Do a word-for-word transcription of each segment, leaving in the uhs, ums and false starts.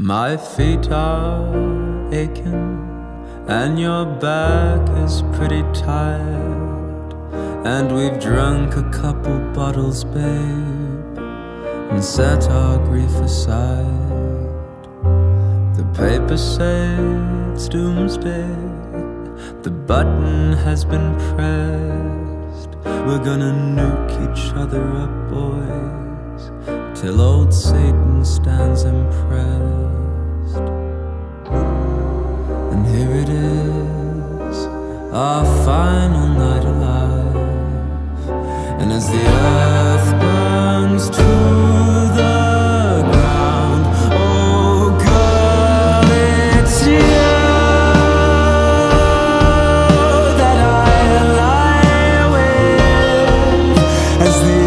My feet are aching and your back is pretty tired, and we've drunk a couple bottles, babe, and set our grief aside. The papers say it's doomsday, the button has been pressed. We're gonna nuke each other up, boys, till old Satan stands impressed. And here it is, our final night alive, and as the earth burns to the ground, oh girl, it's you that I lie with, as the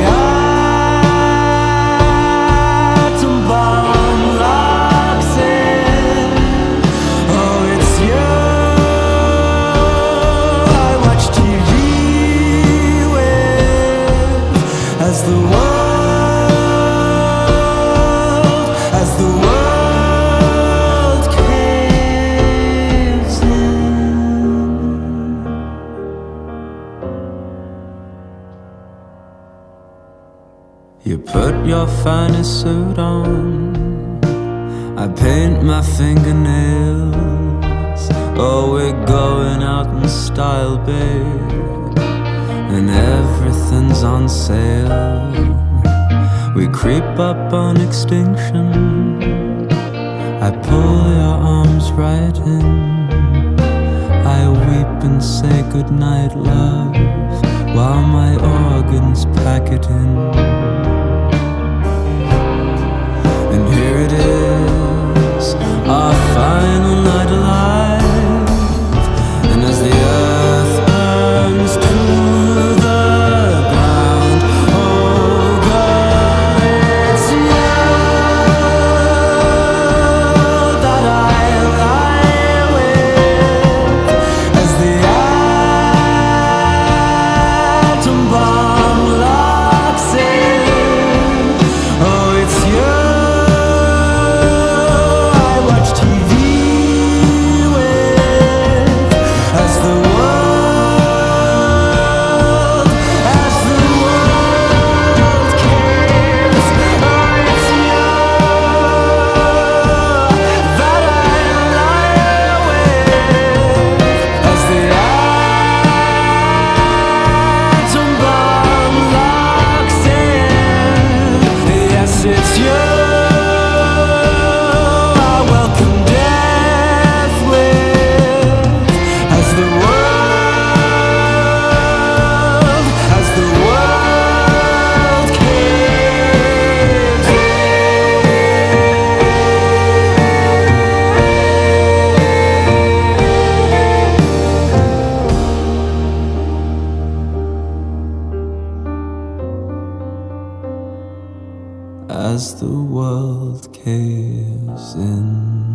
atom bomb locks in. Oh, it's you I watch T V with, as the world, as the world caves in. You put your finest suit on, I paint my fingernails. Oh, we're going out in style, babe, and everything's on sale. We creep up on extinction, I pull your arms right in, I weep and say goodnight, love, while my organs pack it in. And here it is, our final night alive, and as the earth burns to the ground, oh God, it's you that I lie with, as the atom bomb locks in. Oh, it's you T V with, as the world, as the world cares. Oh, it's you that I lie with, as the atom bomb locks in. Yes, it's you welcome death with, as the world, as the world caves in. As the world caves in.